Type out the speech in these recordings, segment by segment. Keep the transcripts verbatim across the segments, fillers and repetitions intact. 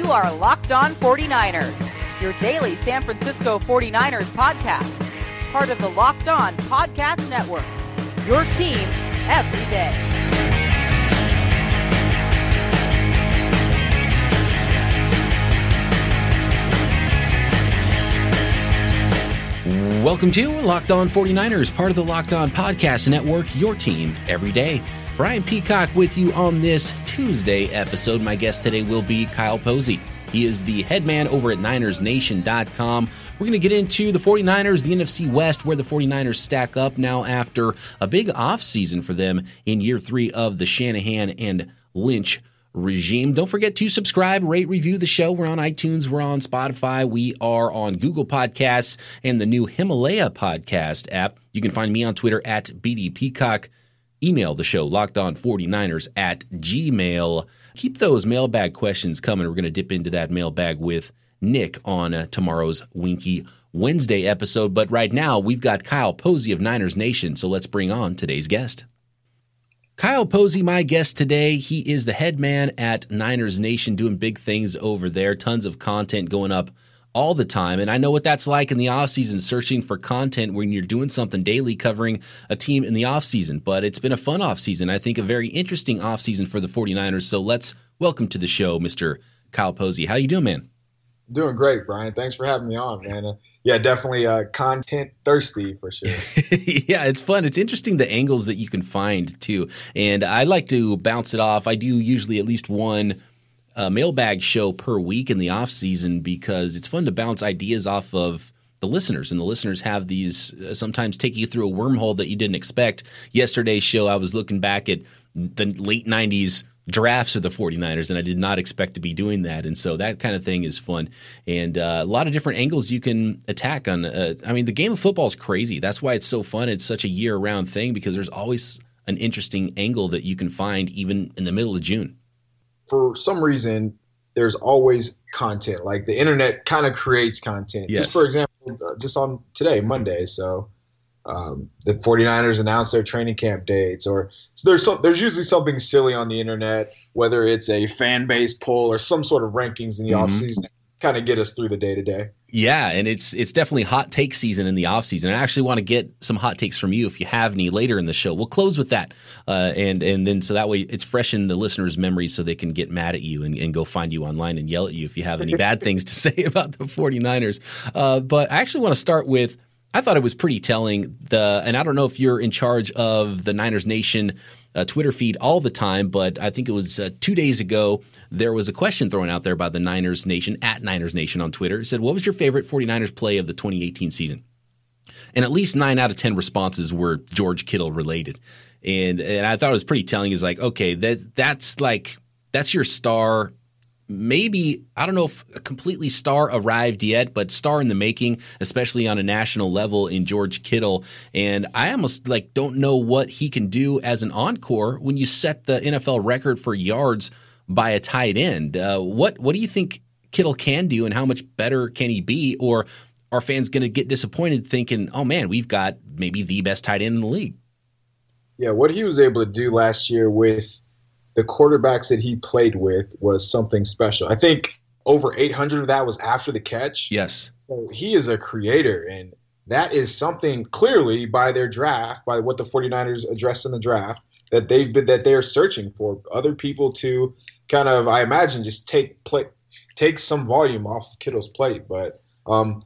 are Locked On forty-niners, your daily San Francisco forty-niners podcast. Part of the Locked On Podcast Network, your team every day. Welcome to Locked On forty-niners, part of the Locked On Podcast Network, your team every day. Brian Peacock with you on this Tuesday episode. My guest today will be Kyle Posey. He is the head man over at Niners Nation dot com. We're going to get into the forty-niners, the N F C West, where the forty-niners stack up now after a big offseason for them in year three of the Shanahan and Lynch regime. Don't forget to subscribe, rate, review the show. We're on iTunes, we're on Spotify, we are on Google Podcasts and the new Himalaya podcast app. You can find me on Twitter at B D Peacock. Email the show, lockedon forty-niners at gmail. Keep those mailbag questions coming. We're going to dip into that mailbag with Nick on uh, tomorrow's Winky Wednesday episode. But right now, we've got Kyle Posey of Niners Nation, so let's bring on today's guest. Kyle Posey, my guest today. He is the head man at Niners Nation, doing big things over there. Tons of content going up all the time. And I know what that's like in the offseason, searching for content when you're doing something daily, covering a team in the offseason. But it's been a fun offseason. I think a very interesting offseason for the forty-niners. So let's welcome to the show, Mister Kyle Posey. How you doing, man? Doing great, Brian. Thanks for having me on, man. Uh, yeah, definitely uh, content thirsty for sure. Yeah, it's fun. It's interesting the angles that you can find, too. And I like to bounce it off. I do usually at least one uh, mailbag show per week in the off season because it's fun to bounce ideas off of the listeners. And the listeners have these uh, sometimes take you through a wormhole that you didn't expect. Yesterday's show, I was looking back at the late nineties drafts of the forty-niners, and I did not expect to be doing that. And so that kind of thing is fun. And uh, a lot of different angles you can attack on. Uh, I mean, the game of football is crazy. That's why it's so fun. It's such a year-round thing because there's always an interesting angle that you can find even in the middle of June. For some reason, there's always content. Like the internet kind of creates content. Yes. Just for example, just on today, Monday, so Um, the forty-niners announced their training camp dates, or so there's some, there's usually something silly on the internet, whether it's a fan base poll or some sort of rankings in the mm-hmm. offseason, kind of get us through the day to day. Yeah, and it's it's definitely hot take season in the offseason. I actually want to get some hot takes from you if you have any later in the show. We'll close with that, uh, and and then so that way it's fresh in the listeners' memories so they can get mad at you and, and go find you online and yell at you if you have any bad things to say about the forty-niners. Uh, but I actually want to start with, I thought it was pretty telling, the and I don't know if you're in charge of the Niners Nation uh, Twitter feed all the time, but I think it was uh, two days ago, there was a question thrown out there by the Niners Nation, at Niners Nation on Twitter. It said, what was your favorite forty-niners play of the twenty eighteen season? And at least nine out of ten responses were George Kittle related. And and I thought it was pretty telling. Is like, okay, that that's like, that's your star. Maybe, I don't know if a completely star arrived yet, but star in the making, especially on a national level in George Kittle. And I almost like don't know what he can do as an encore when you set the N F L record for yards by a tight end. Uh, what what do you think Kittle can do, and how much better can he be? Or are fans going to get disappointed thinking, oh man, we've got maybe the best tight end in the league? Yeah, what he was able to do last year with the quarterbacks that he played with was something special. I think over eight hundred of that was after the catch. Yes. So he is a creator, and that is something clearly by their draft, by what the forty-niners addressed in the draft, that they've been, that they're searching for other people to kind of, I imagine, just take play, take some volume off of Kittle's plate. But um,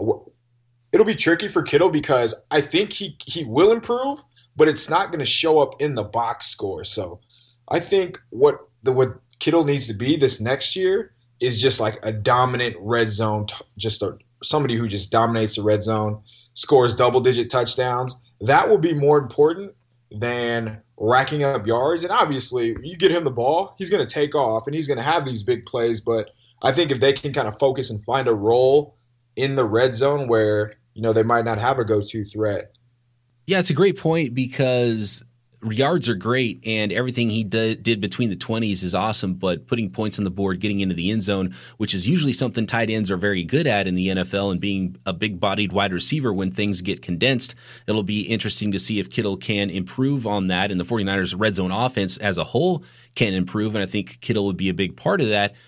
it'll be tricky for Kittle because I think he, he will improve, but it's not going to show up in the box score. So I think what the what Kittle needs to be this next year is just like a dominant red zone, just a, somebody who just dominates the red zone, scores double-digit touchdowns. That will be more important than racking up yards. And obviously, you get him the ball, he's going to take off, and he's going to have these big plays. But I think if they can kind of focus and find a role in the red zone where, you know, they might not have a go-to threat. Yeah, it's a great point because yards are great, and everything he did, did between the twenties is awesome, but putting points on the board, getting into the end zone, which is usually something tight ends are very good at in the N F L, and being a big-bodied wide receiver when things get condensed, it'll be interesting to see if Kittle can improve on that, and the forty-niners red zone offense as a whole can improve, and I think Kittle would be a big part of that.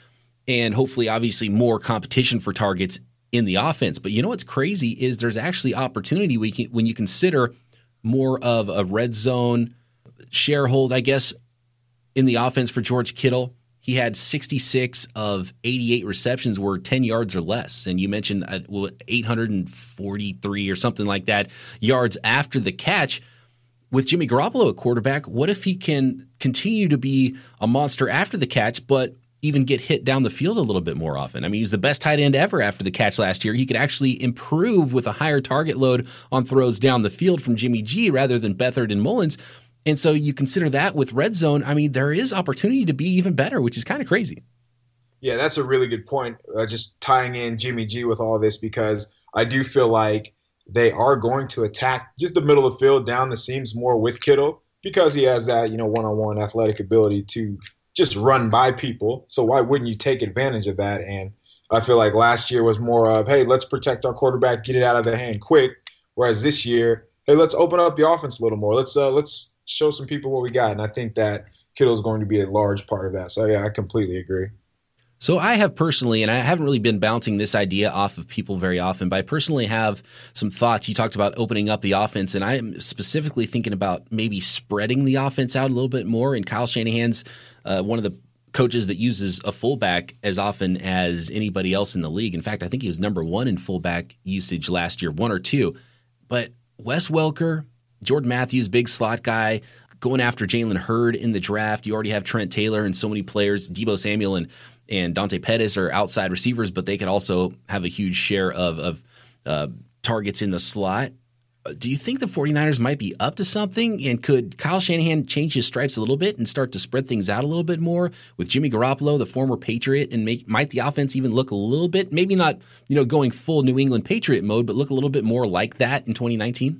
and hopefully, obviously, more competition for targets in the offense. But you know what's crazy is there's actually opportunity we can, when you consider more of a red zone sharehold, I guess, in the offense for George Kittle. He had sixty-six of eighty-eight receptions were ten yards or less. And you mentioned uh, well, eight hundred forty-three or something like that yards after the catch. With Jimmy Garoppolo at quarterback, what if he can continue to be a monster after the catch, but even get hit down the field a little bit more often? I mean, he's the best tight end ever after the catch last year. He could actually improve with a higher target load on throws down the field from Jimmy G rather than Beathard and Mullins. And so you consider that with red zone, I mean, there is opportunity to be even better, which is kind of crazy. Yeah, that's a really good point, uh, just tying in Jimmy G with all this, because I do feel like they are going to attack just the middle of the field, down the seams more with Kittle, because he has that, you know, one-on-one athletic ability to just run by people. So why wouldn't you take advantage of that? And I feel like last year was more of, hey, let's protect our quarterback, get it out of their hand quick. Whereas this year, hey, let's open up the offense a little more. Let's uh, let's show some people what we got. And I think that Kittle is going to be a large part of that. So, yeah, I completely agree. So I have personally, and I haven't really been bouncing this idea off of people very often, but I personally have some thoughts. You talked about opening up the offense, and I am specifically thinking about maybe spreading the offense out a little bit more. And Kyle Shanahan's uh, one of the coaches that uses a fullback as often as anybody else in the league. In fact, I think he was number one in fullback usage last year, one or two. But Wes Welker, Jordan Matthews, big slot guy, going after Jalen Hurd in the draft. You already have Trent Taylor and so many players. Deebo Samuel and and Dante Pettis are outside receivers, but they could also have a huge share of, of uh, targets in the slot. Do you think the 49ers might be up to something? And could Kyle Shanahan change his stripes a little bit and start to spread things out a little bit more with Jimmy Garoppolo, the former Patriot, and make might the offense even look a little bit, maybe not, you know, going full New England Patriot mode, but look a little bit more like that in twenty nineteen?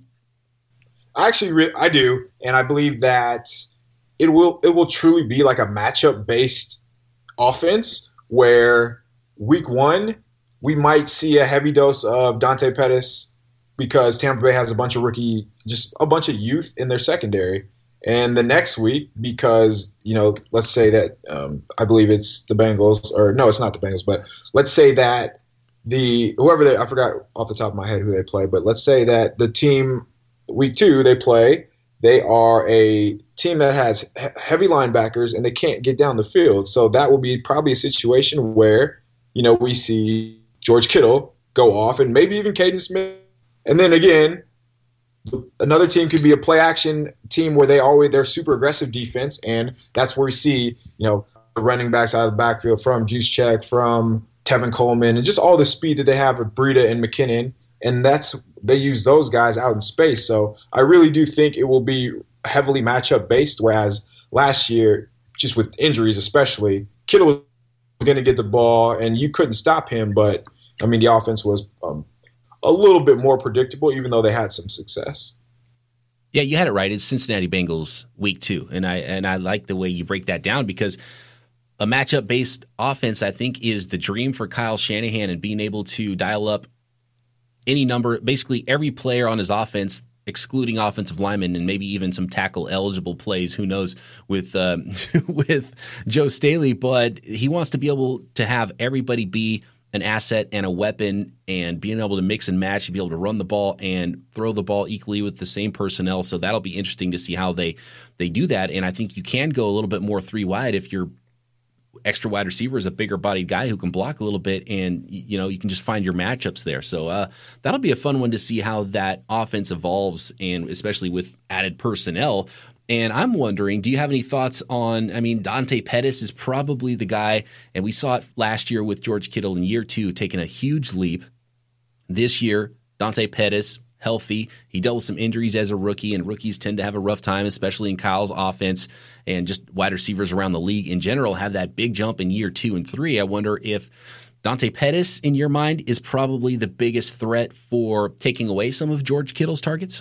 I actually, re- I do, and I believe that it will it will truly be like a matchup based offense where week one we might see a heavy dose of Dante Pettis because Tampa Bay has a bunch of rookie, just a bunch of youth in their secondary. And the next week, because, you know, let's say that um, I believe it's the Bengals, or no, it's not the Bengals, but let's say that the whoever they, I forgot off the top of my head who they play, but let's say that the team week two they play, they are a team that has he- heavy linebackers and they can't get down the field. So that will be probably a situation where, you know, we see George Kittle go off and maybe even Caden Smith. And then again, another team could be a play action team where they always they're super aggressive defense, and that's where we see, you know, the running backs out of the backfield from Juszczyk, from Tevin Coleman, and just all the speed that they have with Breida and McKinnon. And that's they use those guys out in space. So I really do think it will be heavily matchup based, whereas last year, just with injuries especially, Kittle was going to get the ball and you couldn't stop him. But, I mean, the offense was um, a little bit more predictable, even though they had some success. Yeah, you had it right. It's Cincinnati Bengals week two. And I and I like the way you break that down, because a matchup-based offense, I think, is the dream for Kyle Shanahan, and being able to dial up any number, basically every player on his offense, excluding offensive linemen and maybe even some tackle-eligible plays, who knows, with uh, with Joe Staley. But he wants to be able to have everybody be an asset and a weapon, and being able to mix and match and be able to run the ball and throw the ball equally with the same personnel. So that'll be interesting to see how they they do that. And I think you can go a little bit more three wide if your extra wide receiver is a bigger bodied guy who can block a little bit, and you know you can just find your matchups there. So uh, that'll be a fun one to see how that offense evolves, and especially with added personnel. And I'm wondering, do you have any thoughts on, I mean, Dante Pettis is probably the guy, and we saw it last year with George Kittle in year two, taking a huge leap. This year, Dante Pettis, healthy. He dealt with some injuries as a rookie, and rookies tend to have a rough time, especially in Kyle's offense, and just wide receivers around the league in general have that big jump in year two and three. I wonder if Dante Pettis, in your mind, is probably the biggest threat for taking away some of George Kittle's targets?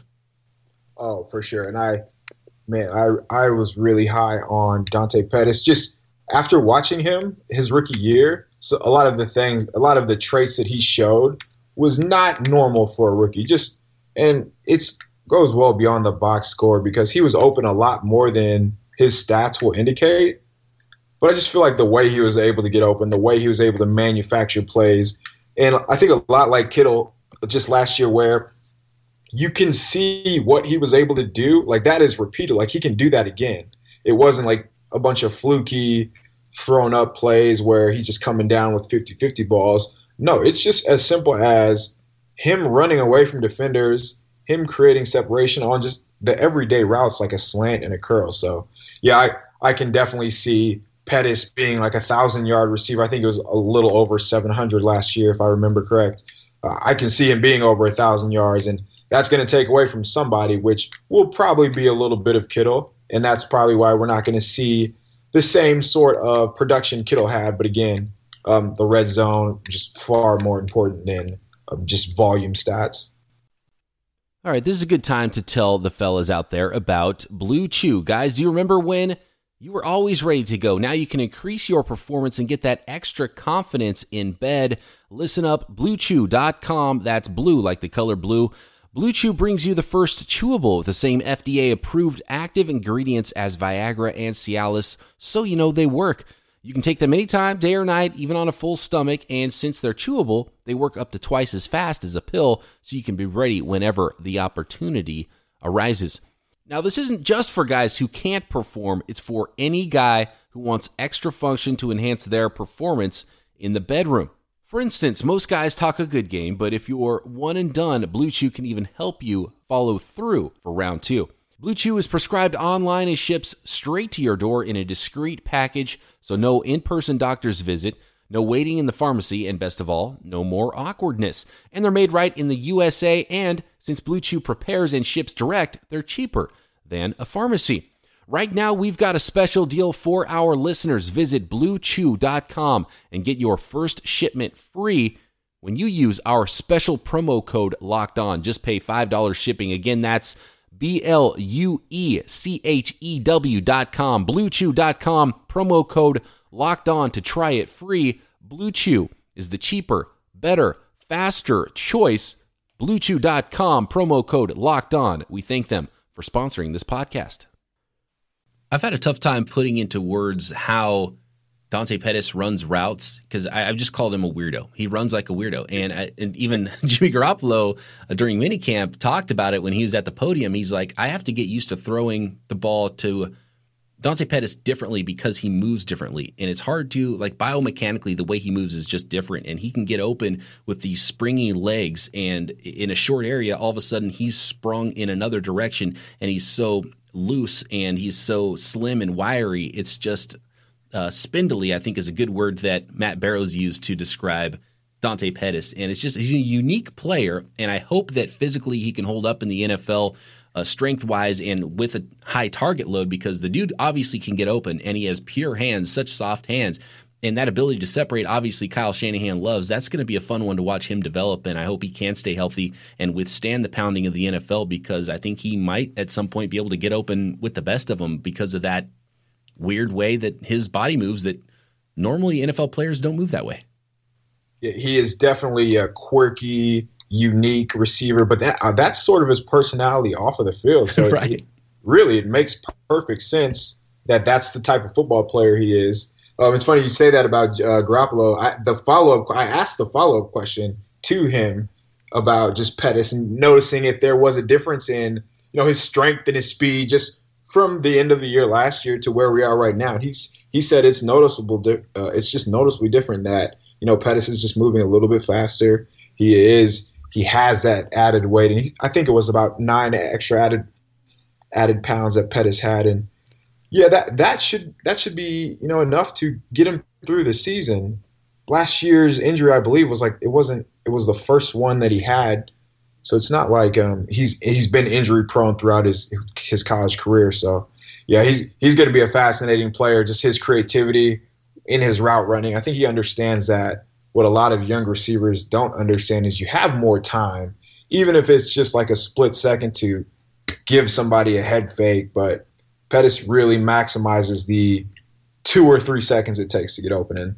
Oh, for sure. And I... Man, I I was really high on Dante Pettis. Just after watching him his rookie year, so a lot of the things, a lot of the traits that he showed was not normal for a rookie. Just and it's goes well beyond the box score, because he was open a lot more than his stats will indicate. But I just feel like the way he was able to get open, the way he was able to manufacture plays, and I think a lot like Kittle just last year where you can see what he was able to do. Like that is repeated. Like he can do that again. It wasn't like a bunch of fluky thrown up plays where he's just coming down with fifty-fifty balls. No, it's just as simple as him running away from defenders, him creating separation on just the everyday routes like a slant and a curl. So, yeah, I, I can definitely see Pettis being like a thousand-yard receiver. I think it was a little over seven hundred last year, if I remember correct. Uh, I can see him being over a thousand yards, and that's going to take away from somebody, which will probably be a little bit of Kittle, and that's probably why we're not going to see the same sort of production Kittle had. But again, um, the red zone just far more important than uh, just volume stats. All right, this is a good time to tell the fellas out there about Blue Chew. Guys, do you remember when you were always ready to go? Now you can increase your performance and get that extra confidence in bed. Listen up, blue chew dot com. That's blue like the color blue. Blue Chew brings you the first chewable with the same F D A-approved active ingredients as Viagra and Cialis, so you know they work. You can take them anytime, day or night, even on a full stomach, and since they're chewable, they work up to twice as fast as a pill, so you can be ready whenever the opportunity arises. Now, this isn't just for guys who can't perform, it's for any guy who wants extra function to enhance their performance in the bedroom. For instance, most guys talk a good game, but if you're one and done, Blue Chew can even help you follow through for round two. Blue Chew is prescribed online and ships straight to your door in a discreet package, so no in-person doctor's visit, no waiting in the pharmacy, and best of all, no more awkwardness. And they're made right in the U S A, and since Blue Chew prepares and ships direct, they're cheaper than a pharmacy. Right now, we've got a special deal for our listeners. Visit blue chew dot com and get your first shipment free when you use our special promo code Locked On. Just pay five dollars shipping. Again, that's B L U E C H E W dot com, blue chew dot com, promo code Locked On to try it free. Blue Chew is the cheaper, better, faster choice. blue chew dot com, promo code Locked On. We thank them for sponsoring this podcast. I've had a tough time putting into words how Dante Pettis runs routes because I've just called him a weirdo. He runs like a weirdo. And, I, and even Jimmy Garoppolo uh, during minicamp talked about it when he was at the podium. He's like, I have to get used to throwing the ball to Dante Pettis differently because he moves differently. And it's hard to, like biomechanically, the way he moves is just different. And he can get open with these springy legs. And in a short area, all of a sudden he's sprung in another direction. And he's so loose and he's so slim and wiry. It's just uh, spindly, I think is a good word that Matt Barrows used to describe Dante Pettis. And it's just, he's a unique player. And I hope that physically he can hold up in the N F L uh, strength-wise and with a high target load, because the dude obviously can get open and he has pure hands, such soft hands. And that ability to separate, obviously, Kyle Shanahan loves. That's going to be a fun one to watch him develop, and I hope he can stay healthy and withstand the pounding of the N F L, because I think he might at some point be able to get open with the best of them because of that weird way that his body moves that normally N F L players don't move that way. Yeah, he is definitely a quirky, unique receiver, but that uh, that's sort of his personality off of the field. So right. it, really, it makes perfect sense that that's the type of football player he is. Um, it's funny you say that about uh, Garoppolo. I, the follow-up, I asked the follow-up question to him about just Pettis and noticing if there was a difference in, you know, his strength and his speed just from the end of the year last year to where we are right now. And he's he said it's noticeable. Uh, it's just noticeably different that, you know, Pettis is just moving a little bit faster. He is he has that added weight, and he, I think it was about nine extra added added pounds that Pettis had, and. Yeah, that that should that should be, you know, enough to get him through the season. Last year's injury, I believe, was like it wasn't it was the first one that he had, so it's not like um, he's he's been injury prone throughout his his college career. So yeah, he's he's going to be a fascinating player. Just his creativity in his route running, I think he understands that. What a lot of young receivers don't understand is you have more time, even if it's just like a split second to give somebody a head fake, but Pettis really maximizes the two or three seconds it takes to get open, and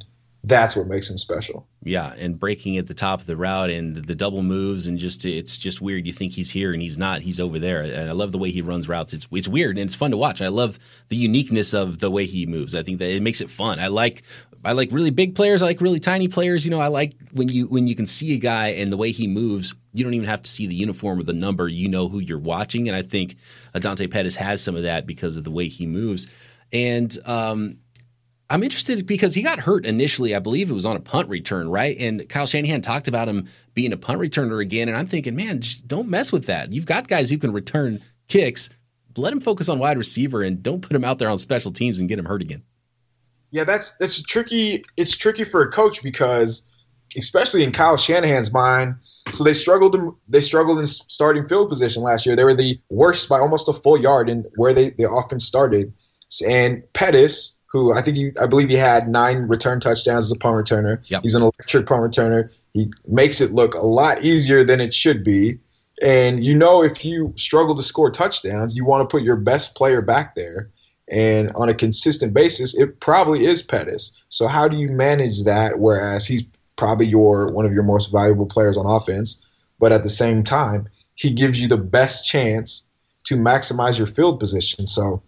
that's what makes him special. Yeah, and breaking at the top of the route and the double moves, and just it's just weird. You think he's here and he's not. He's over there. And I love the way he runs routes. It's it's weird and it's fun to watch. I love the uniqueness of the way he moves. I think that it makes it fun. I like I like really big players. I like really tiny players. You know, I like when you when you can see a guy and the way he moves. You don't even have to see the uniform or the number. You know who you're watching. And I think Dante Pettis has some of that because of the way he moves. And um, I'm interested because he got hurt initially. I believe it was on a punt return, right? And Kyle Shanahan talked about him being a punt returner again. And I'm thinking, man, just don't mess with that. You've got guys who can return kicks. Let him focus on wide receiver and don't put him out there on special teams and get him hurt again. Yeah, that's that's tricky. It's tricky for a coach because, especially in Kyle Shanahan's mind, so they struggled. In, they struggled in starting field position last year. They were the worst by almost a full yard in where they the offense started. And Pettis, who I think he, I believe he had nine return touchdowns as a punt returner. Yep. He's an electric punt returner. He makes it look a lot easier than it should be. And you know, if you struggle to score touchdowns, you want to put your best player back there. And on a consistent basis, it probably is Pettis. So how do you manage that? Whereas he's probably your one of your most valuable players on offense, but at the same time, he gives you the best chance to maximize your field position. So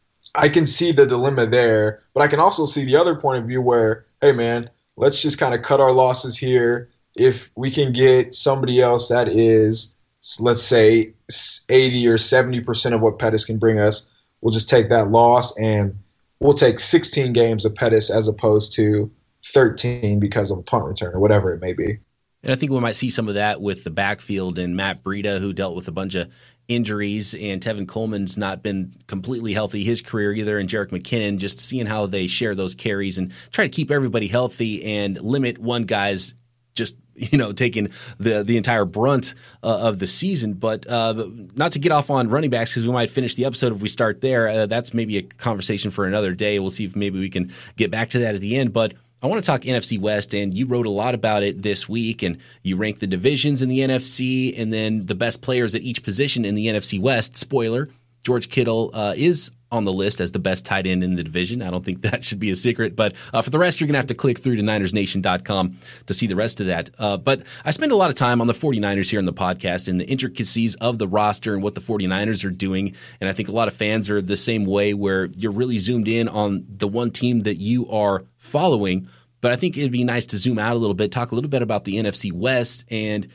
I can see the dilemma there, but I can also see the other point of view where, hey man, let's just kind of cut our losses here. If we can get somebody else that is, let's say, eighty or seventy percent of what Pettis can bring us, we'll just take that loss and we'll take sixteen games of Pettis as opposed to thirteen because of a punt return or whatever it may be. And I think we might see some of that with the backfield and Matt Breida, who dealt with a bunch of injuries, and Tevin Coleman's not been completely healthy his career either, and Jerick McKinnon, just seeing how they share those carries and try to keep everybody healthy and limit one guy's just, you know, taking the the entire brunt uh, of the season. But uh, not to get off on running backs because we might finish the episode if we start there. Uh, that's maybe a conversation for another day. We'll see if maybe we can get back to that at the end. But I want to talk N F C West, and you wrote a lot about it this week, and you ranked the divisions in the N F C and then the best players at each position in the N F C West. Spoiler, George Kittle uh, is on the list as the best tight end in the division. I don't think that should be a secret, but uh, for the rest, you're going to have to click through to Niners Nation dot com to see the rest of that. Uh, but I spend a lot of time on the 49ers here in the podcast and the intricacies of the roster and what the 49ers are doing, and I think a lot of fans are the same way where you're really zoomed in on the one team that you are following, but I think it'd be nice to zoom out a little bit, talk a little bit about the N F C West, and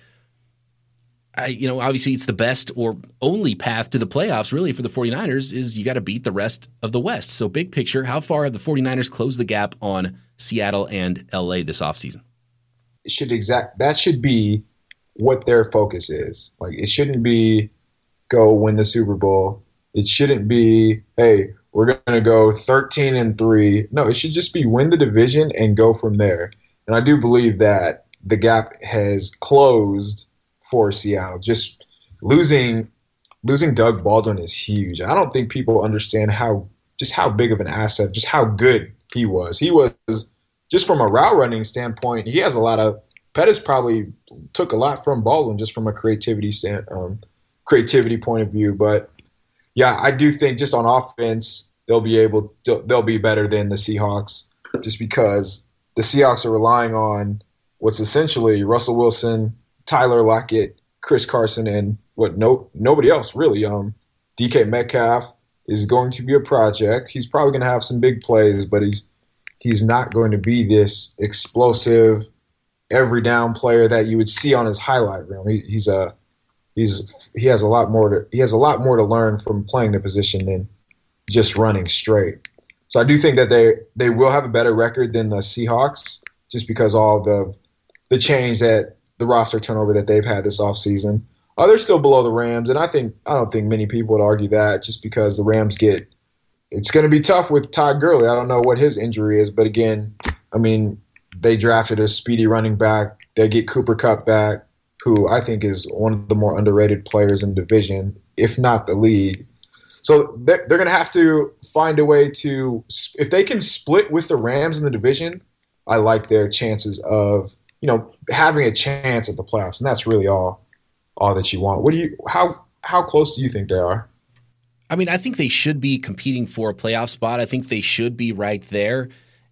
I, you know, obviously it's the best or only path to the playoffs really for the 49ers is you got to beat the rest of the West. So big picture, how far have the 49ers closed the gap on Seattle and L A this offseason? It should exact that should be what their focus is. Like, it shouldn't be go win the Super Bowl. It shouldn't be, hey, we're going to go thirteen and three. No, it should just be win the division and go from there. And I do believe that the gap has closed for Seattle. Just losing losing Doug Baldwin is huge. I don't think people understand how just how big of an asset, just how good he was. He was, just from a route running standpoint, he has a lot of Pettis probably took a lot from Baldwin just from a creativity stand um, creativity point of view. But yeah, I do think just on offense, they'll be able to, they'll be better than the Seahawks just because the Seahawks are relying on what's essentially Russell Wilson, Tyler Lockett, Chris Carson, and what no nobody else really. Um, D K Metcalf is going to be a project. He's probably going to have some big plays, but he's he's not going to be this explosive, every down player that you would see on his highlight reel. He, he's a he's he has a lot more to he has a lot more to learn from playing the position than just running straight. So I do think that they they will have a better record than the Seahawks just because all the the change that the roster turnover that they've had this offseason. Uh, they're still below the Rams, and I think I don't think many people would argue that just because the Rams get – it's going to be tough with Todd Gurley. I don't know what his injury is, but again, I mean, they drafted a speedy running back. They get Cooper Kupp back, who I think is one of the more underrated players in the division, if not the league. So they're, they're going to have to find a way to – if they can split with the Rams in the division, I like their chances of – you know, having a chance at the playoffs, and that's really all, all that you want. What do you, how, how close do you think they are? I mean, I think they should be competing for a playoff spot. I think they should be right there.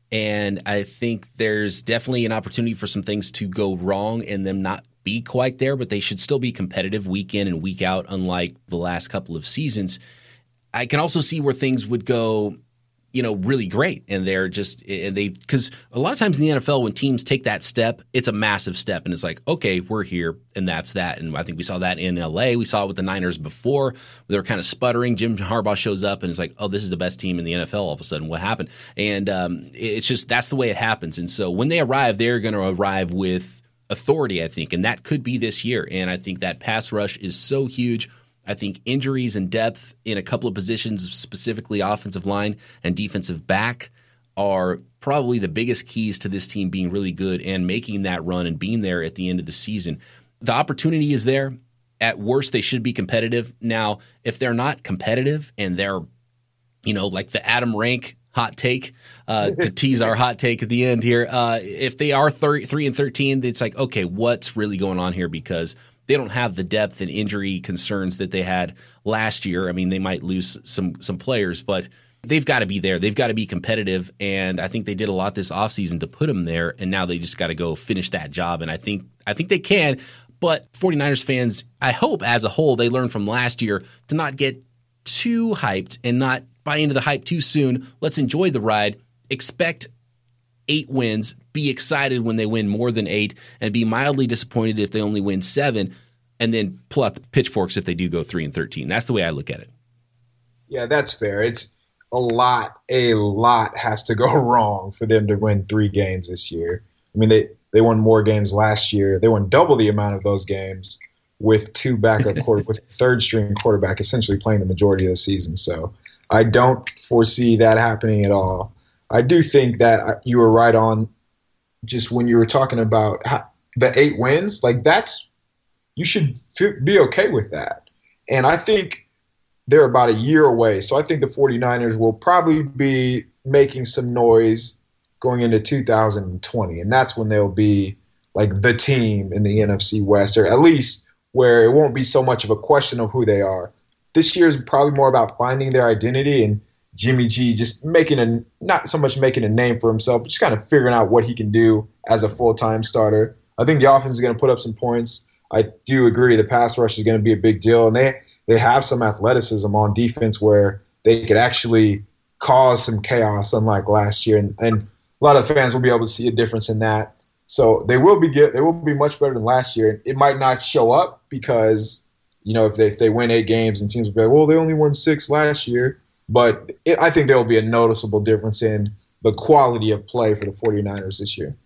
And I think there's definitely an opportunity for some things to go wrong and them not be quite there, but they should still be competitive week in and week out, unlike the last couple of seasons. I can also see where things would go, you know, really great. And they're just, and they, because a lot of times in the N F L, when teams take that step, it's a massive step. And it's like, okay, we're here, and that's that. And I think we saw that in L A. We saw it with the Niners before. They were kind of sputtering. Jim Harbaugh shows up and it's like, oh, this is the best team in the N F L all of a sudden. What happened? And um, it's just, that's the way it happens. And so when they arrive, they're going to arrive with authority, I think. And that could be this year. And I think that pass rush is so huge. I think injuries and depth in a couple of positions, specifically offensive line and defensive back, are probably the biggest keys to this team being really good and making that run and being there at the end of the season. The opportunity is there. At worst, they should be competitive. Now, if they're not competitive and they're, you know, like the Adam Rank hot take, uh, to tease our hot take at the end here, uh, if they are thirty, three and thirteen, it's like, okay, what's really going on here? Because they don't have the depth and injury concerns that they had last year. I mean, they might lose some some players, but they've got to be there. They've got to be competitive, and I think they did a lot this offseason to put them there, and now they just got to go finish that job, and I think I think they can. But 49ers fans, I hope as a whole, they learned from last year to not get too hyped and not buy into the hype too soon. Let's enjoy the ride. Expect eight wins, be excited when they win more than eight, and be mildly disappointed if they only win seven, and then pull out the pitchforks if they do go three and thirteen. That's the way I look at it. Yeah, that's fair. It's a lot, a lot has to go wrong for them to win three games this year. I mean, they, they won more games last year. They won double the amount of those games with two backup quarter, with third string quarterback essentially playing the majority of the season. So I don't foresee that happening at all. I do think that you were right on just when you were talking about how, the eight wins. Like, that's – you should f- be okay with that. And I think they're about a year away. So I think the 49ers will probably be making some noise going into two thousand twenty. And that's when they'll be, like, the team in the N F C West, or at least where it won't be so much of a question of who they are. This year is probably more about finding their identity and Jimmy G just making a not so much making a name for himself, but just kind of figuring out what he can do as a full-time starter. I think the offense is going to put up some points. I do agree the pass rush is going to be a big deal, and they they have some athleticism on defense where they could actually cause some chaos, unlike last year, and, and a lot of fans will be able to see a difference in that. So they will be get, they will be much better than last year. It might not show up because, you know, if they if they win eight games and teams will be like, well, they only won six last year. But it, I think there will be a noticeable difference in the quality of play for the 49ers this year.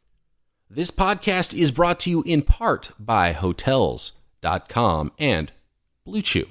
This podcast is brought to you in part by Hotels dot com and Blue Chew.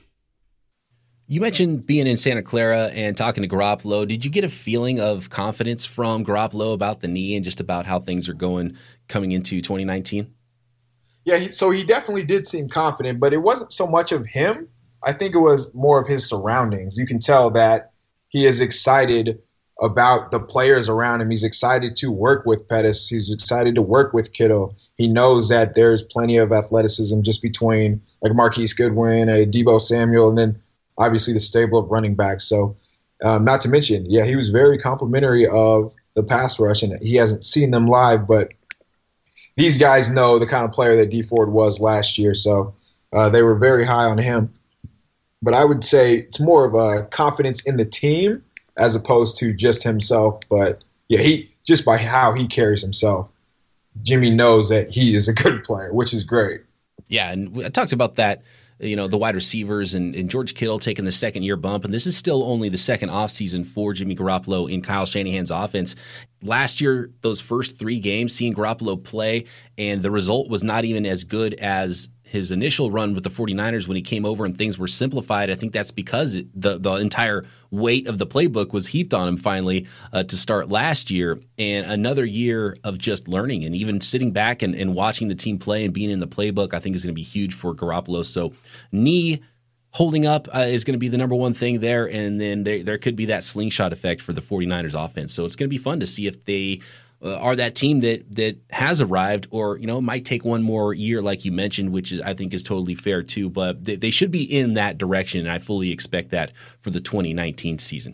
You mentioned being in Santa Clara and talking to Garoppolo. Did you get a feeling of confidence from Garoppolo about the knee and just about how things are going coming into twenty nineteen? Yeah, he, so he definitely did seem confident, but it wasn't so much of him. I think it was more of his surroundings. You can tell that he is excited about the players around him. He's excited to work with Pettis. He's excited to work with Kittle. He knows that there's plenty of athleticism just between like Marquise Goodwin, a Deebo Samuel, and then obviously the stable of running backs. So um, not to mention, yeah, he was very complimentary of the pass rush, and he hasn't seen them live, but these guys know the kind of player that Dee Ford was last year. So uh, they were very high on him. But I would say it's more of a confidence in the team as opposed to just himself. But, yeah, he just by how he carries himself, Jimmy knows that he is a good player, which is great. Yeah, and I talked about that, you know, the wide receivers and, and George Kittle taking the second-year bump. And this is still only the second offseason for Jimmy Garoppolo in Kyle Shanahan's offense. Last year, those first three games, seeing Garoppolo play, and the result was not even as good as his initial run with the 49ers when he came over and things were simplified. I think that's because it, the the entire weight of the playbook was heaped on him finally uh, to start last year, and another year of just learning and even sitting back and, and watching the team play and being in the playbook I think is going to be huge for Garoppolo. So knee holding up uh, is going to be the number one thing there, and then there, there could be that slingshot effect for the 49ers offense. So it's going to be fun to see if they Uh, are that team that that has arrived, or you know might take one more year, like you mentioned, which is I think is totally fair too. But they, they should be in that direction, and I fully expect that for the twenty nineteen season.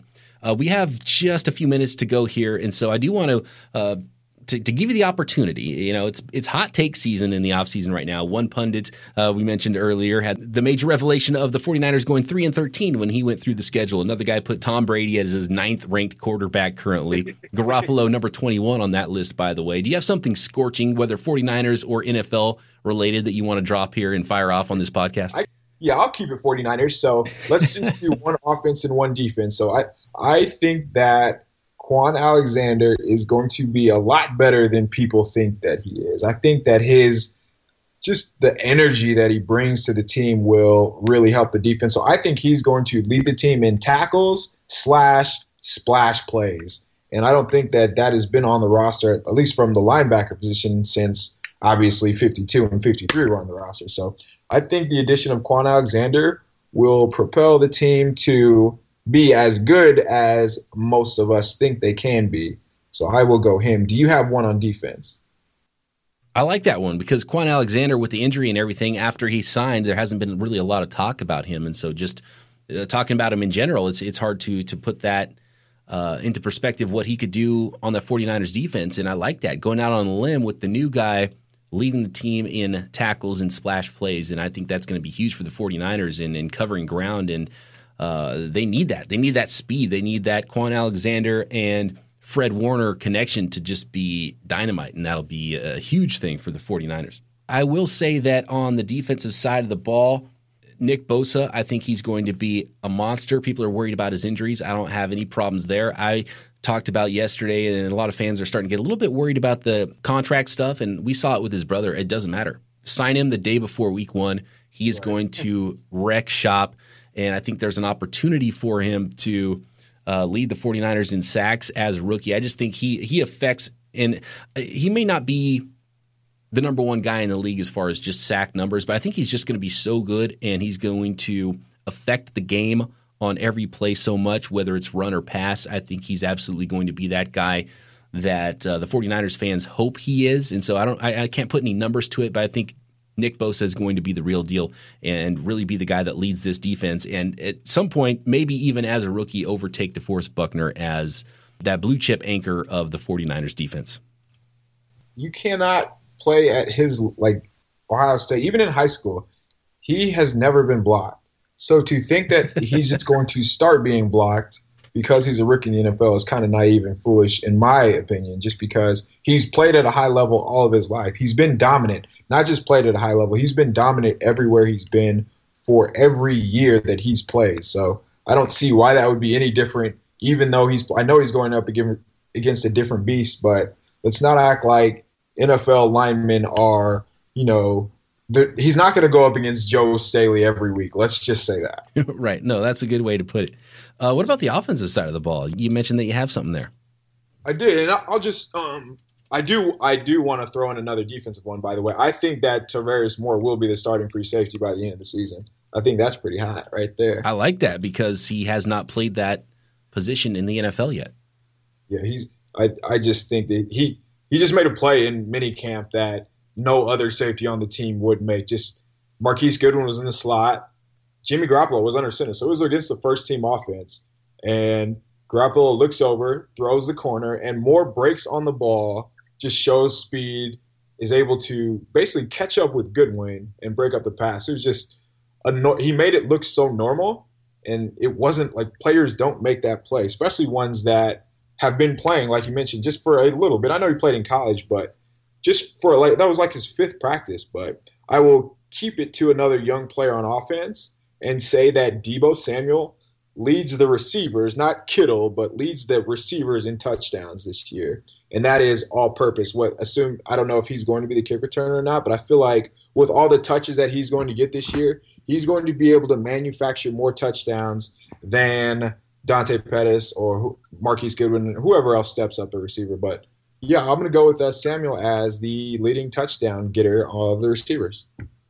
Uh, we have just a few minutes to go here, and so I do want to uh, to, to give you the opportunity. You know, it's it's hot take season in the offseason right now. One pundit uh, we mentioned earlier had the major revelation of the 49ers going three and thirteen when he went through the schedule. Another guy put Tom Brady as his ninth ranked quarterback currently. Garoppolo number twenty-one on that list, by the way. Do you have something scorching, whether 49ers or N F L related, that you want to drop here and fire off on this podcast? I, yeah, I'll keep it 49ers. So let's just do one offense and one defense. So I I think that Kwon Alexander is going to be a lot better than people think that he is. I think that his just the energy that he brings to the team will really help the defense. So I think he's going to lead the team in tackles slash splash plays. And I don't think that that has been on the roster, at least from the linebacker position, since obviously fifty-two and fifty-three were on the roster. So I think the addition of Kwon Alexander will propel the team to be as good as most of us think they can be. So I will go him. Do you have one on defense? I like that one because Kwon Alexander, with the injury and everything, after he signed, there hasn't been really a lot of talk about him. And so just uh, talking about him in general, it's it's hard to to put that uh, into perspective, what he could do on the 49ers defense. And I like that, going out on a limb with the new guy leading the team in tackles and splash plays. And I think that's going to be huge for the 49ers in, in covering ground. And Uh, they need that. They need that speed. They need that Kwon Alexander and Fred Warner connection to just be dynamite, and that'll be a huge thing for the 49ers. I will say that on the defensive side of the ball, Nick Bosa, I think he's going to be a monster. People are worried about his injuries. I don't have any problems there. I talked about yesterday, and a lot of fans are starting to get a little bit worried about the contract stuff, and we saw it with his brother. It doesn't matter. Sign him the day before week one. He is going to wreck shop. And I think there's an opportunity for him to uh, lead the 49ers in sacks as a rookie. I just think he he affects – and he may not be the number one guy in the league as far as just sack numbers, but I think he's just going to be so good, and he's going to affect the game on every play so much, whether it's run or pass. I think he's absolutely going to be that guy that uh, the 49ers fans hope he is. And so I don't I, I can't put any numbers to it, but I think – Nick Bosa is going to be the real deal and really be the guy that leads this defense. And at some point, maybe even as a rookie, overtake DeForest Buckner as that blue chip anchor of the 49ers defense. You cannot play at his, like, Ohio State, even in high school. He has never been blocked. So to think that he's just going to start being blocked because he's a rookie in the N F L is kind of naive and foolish, in my opinion, just because he's played at a high level all of his life. He's been dominant, not just played at a high level. He's been dominant everywhere he's been for every year that he's played. So I don't see why that would be any different, even though he's – I know he's going up against a different beast, but let's not act like N F L linemen are, you know – he's not going to go up against Joe Staley every week. Let's just say that. Right. No, that's a good way to put it. Uh, what about the offensive side of the ball? You mentioned that you have something there. I did, and I'll just um, I do I do want to throw in another defensive one. By the way, I think that Tarvarius Moore will be the starting free safety by the end of the season. I think that's pretty hot right there. I like that because he has not played that position in the N F L yet. Yeah, he's. I I just think that he he just made a play in minicamp that no other safety on the team would make. Just Marquise Goodwin was in the slot. Jimmy Garoppolo was under center, so it was against the first team offense. And Garoppolo looks over, throws the corner, and Moore breaks on the ball, just shows speed, is able to basically catch up with Goodwin and break up the pass. It was just a no- he made it look so normal, and it wasn't like players don't make that play, especially ones that have been playing, like you mentioned, just for a little bit. I know he played in college, but just for like that was like his fifth practice. But I will keep it to another young player on offense and say that Deebo Samuel leads the receivers, not Kittle, but leads the receivers in touchdowns this year. And that is all purpose. What assume I don't know if he's going to be the kick returner or not, but I feel like with all the touches that he's going to get this year, he's going to be able to manufacture more touchdowns than Dante Pettis or Marquise Goodwin, whoever else steps up the receiver. But yeah, I'm going to go with uh, Samuel as the leading touchdown getter of the receivers.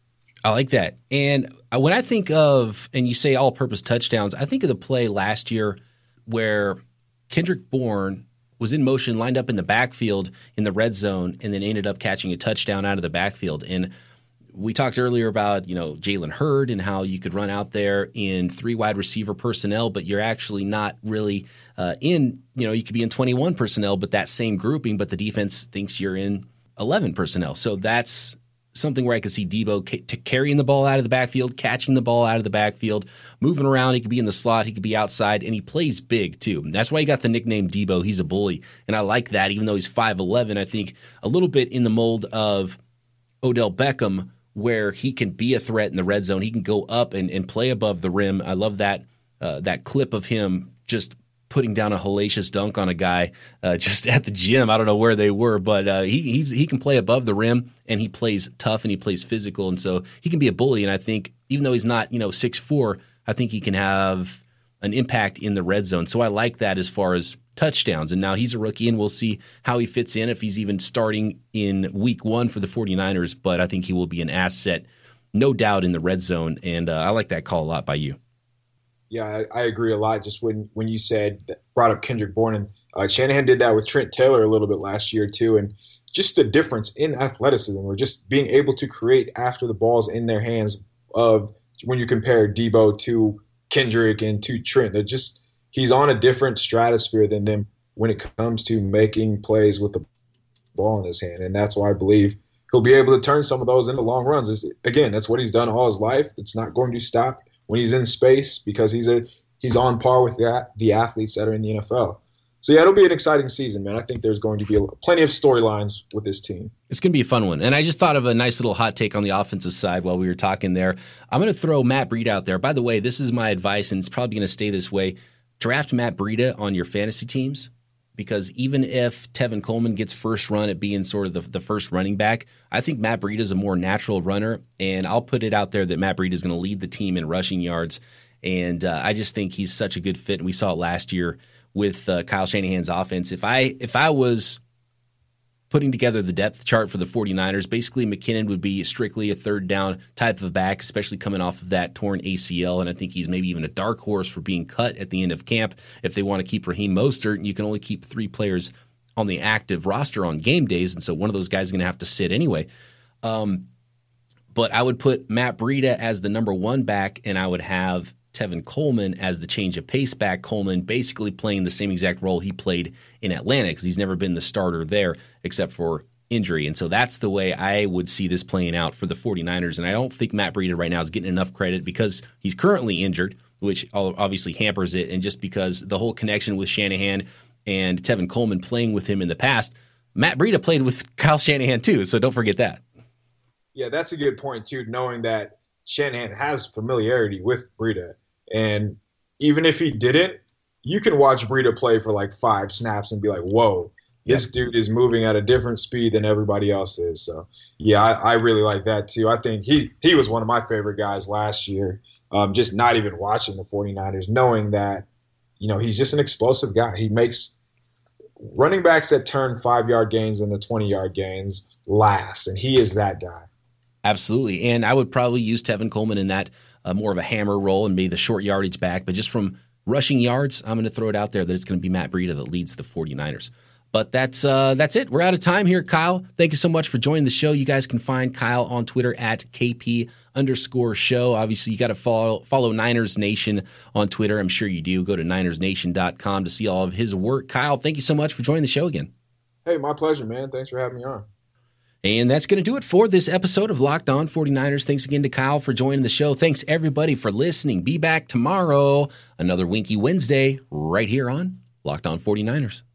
I like that. And when I think of, and you say all-purpose touchdowns, I think of the play last year where Kendrick Bourne was in motion, lined up in the backfield in the red zone, and then ended up catching a touchdown out of the backfield. And we talked earlier about, you know, Jalen Hurd and how you could run out there in three wide receiver personnel, but you're actually not really uh, in, you know, you could be in twenty-one personnel, but that same grouping, but the defense thinks you're in eleven personnel. So that's something where I could see Debo ca- to carrying the ball out of the backfield, catching the ball out of the backfield, moving around. He could be in the slot. He could be outside, and he plays big too. That's why he got the nickname Debo. He's a bully, and I like that. Even though he's five eleven, I think a little bit in the mold of Odell Beckham, where he can be a threat in the red zone. He can go up and, and play above the rim. I love that uh, that clip of him just putting down a hellacious dunk on a guy uh, just at the gym. I don't know where they were, but uh, he he's, he can play above the rim, and he plays tough, and he plays physical, and so he can be a bully. And I think even though he's not, you know, six foot four, I think he can have an impact in the red zone. So I like that as far as touchdowns. And now he's a rookie, and we'll see how he fits in, if he's even starting in week one for the 49ers. But I think he will be an asset, no doubt, in the red zone. And uh, I like that call a lot by you. Yeah, I, I agree a lot. Just when, when you said that, brought up Kendrick Bourne, and uh, Shanahan did that with Trent Taylor a little bit last year too, and just the difference in athleticism, or just being able to create after the ball's in their hands. Of when you compare Debo to Kendrick and to Trent, they're just he's on a different stratosphere than them when it comes to making plays with the ball in his hand, and that's why I believe he'll be able to turn some of those into long runs. It's, again, that's what he's done all his life. It's not going to stop when he's in space, because he's a he's on par with the, the athletes that are in the N F L. So, yeah, it'll be an exciting season, man. I think there's going to be a, plenty of storylines with this team. It's going to be a fun one. And I just thought of a nice little hot take on the offensive side while we were talking there. I'm going to throw Matt Breida out there. By the way, this is my advice, and it's probably going to stay this way. Draft Matt Breida on your fantasy teams, because even if Tevin Coleman gets first run at being sort of the, the first running back, I think Matt Breida is a more natural runner, and I'll put it out there that Matt Breida is going to lead the team in rushing yards, and uh, I just think he's such a good fit, and we saw it last year with uh, Kyle Shanahan's offense. If I if I was putting together the depth chart for the 49ers, basically McKinnon would be strictly a third down type of back, especially coming off of that torn A C L. And I think he's maybe even a dark horse for being cut at the end of camp. If they want to keep Raheem Mostert, you can only keep three players on the active roster on game days. And so one of those guys is going to have to sit anyway. Um, but I would put Matt Breida as the number one back, and I would have Tevin Coleman as the change of pace back. Coleman basically playing the same exact role he played in Atlanta, because he's never been the starter there except for injury. And so that's the way I would see this playing out for the 49ers. And I don't think Matt Breida right now is getting enough credit because he's currently injured, which obviously hampers it. And just because the whole connection with Shanahan and Tevin Coleman playing with him in the past, Matt Breida played with Kyle Shanahan too. So don't forget that. Yeah, that's a good point too, knowing that Shanahan has familiarity with Breida. And even if he didn't, you can watch Breida play for like five snaps and be like, whoa, this yep. dude is moving at a different speed than everybody else is. So, yeah, I, I really like that too. I think he, he was one of my favorite guys last year, um, just not even watching the 49ers, knowing that, you know, he's just an explosive guy. He makes running backs that turn five-yard gains into twenty-yard gains last, and he is that guy. Absolutely. And I would probably use Tevin Coleman in that uh, more of a hammer role and be the short yardage back. But just from rushing yards, I'm going to throw it out there that it's going to be Matt Breida that leads the 49ers. But that's uh, that's it. We're out of time here, Kyle. Thank you so much for joining the show. You guys can find Kyle on Twitter at K P underscore show. Obviously, you got to follow, follow Niners Nation on Twitter. I'm sure you do. Go to niners nation dot com to see all of his work. Kyle, thank you so much for joining the show again. Hey, my pleasure, man. Thanks for having me on. And that's going to do it for this episode of Locked On 49ers. Thanks again to Kyle for joining the show. Thanks, everybody, for listening. Be back tomorrow, another Winky Wednesday, right here on Locked On 49ers.